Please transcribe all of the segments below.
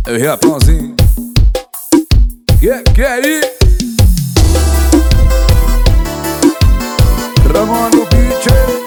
É o Japãozinho. Que aí? Ramon no beat.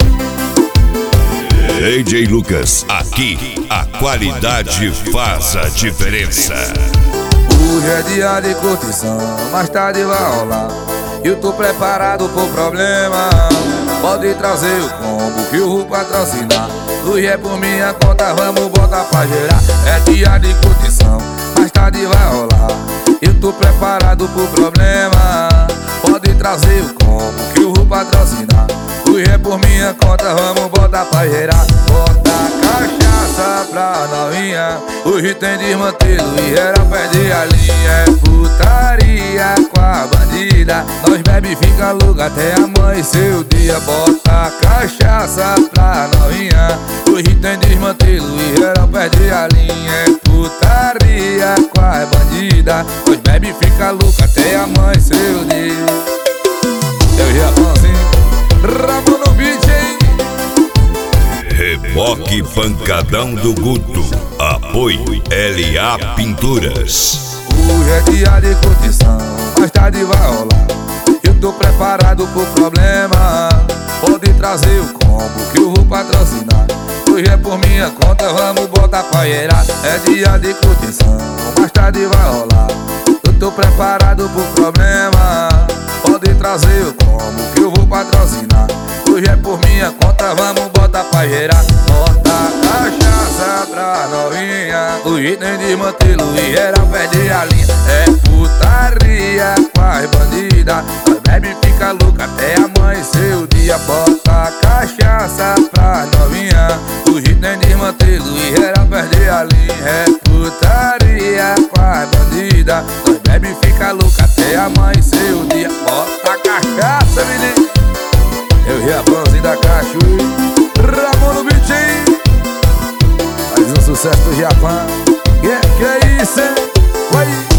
DJ Lucas, aqui a qualidade faz a diferença. Hoje é dia de curtição, mais tarde vai rolar. Eu tô preparado pro problema. Pode trazer o combo que eu vou patrocinar. Hoje é por minha conta, vamos botar pra gerar. É dia de curtição, mais tarde vai rolar. Eu tô preparado pro problema. Pode trazer o combo que eu vou patrocinar. Hoje é por minha conta, vamos botar pra gerar. Bota cachaça pra novinha. Hoje tem desmantelo e geral perde a linha. É putaria com a bandida. Nós bebe e fica louco até amanhecer o dia. Bota cachaça pra novinha. Hoje tem desmantelo e geral perde a linha. É putaria com a bandida. Nós bebe e fica louco até amanhecer o dia. Eu já Japãozinho, Ramon no beat, hein? Reboque Pancadão do Guto. Apoio LA Pinturas. Hoje é dia de curtição, mais tarde vai rolar. Eu tô preparado pro problema. Pode trazer o combo que eu vou patrocinar. Hoje é por minha conta, vamos botar pra gerar. É dia de curtição, mais tarde vai rolar. Eu tô preparado pro problema. Pode trazer o combo que eu vou patrocinar. Hoje é por minha conta, vamos botar pra gerar. Bota cachaça pra novinha. Hoje tem desmantelo e geral perde a linha. É putaria com as bandidas. Nós bebe e fica louca até amanhecer o dia. Bota cachaça pra novinha. Hoje tem desmantelo e geral perde a linha. É putaria com as bandidas. Nós bebe e fica louca até amanhecer o dia. Bota cachaça, menino. Eu Japãozinho da Cachoeira, Ramon no beat, hein? Mais um sucesso do Japão. Que é isso, hein? Vai!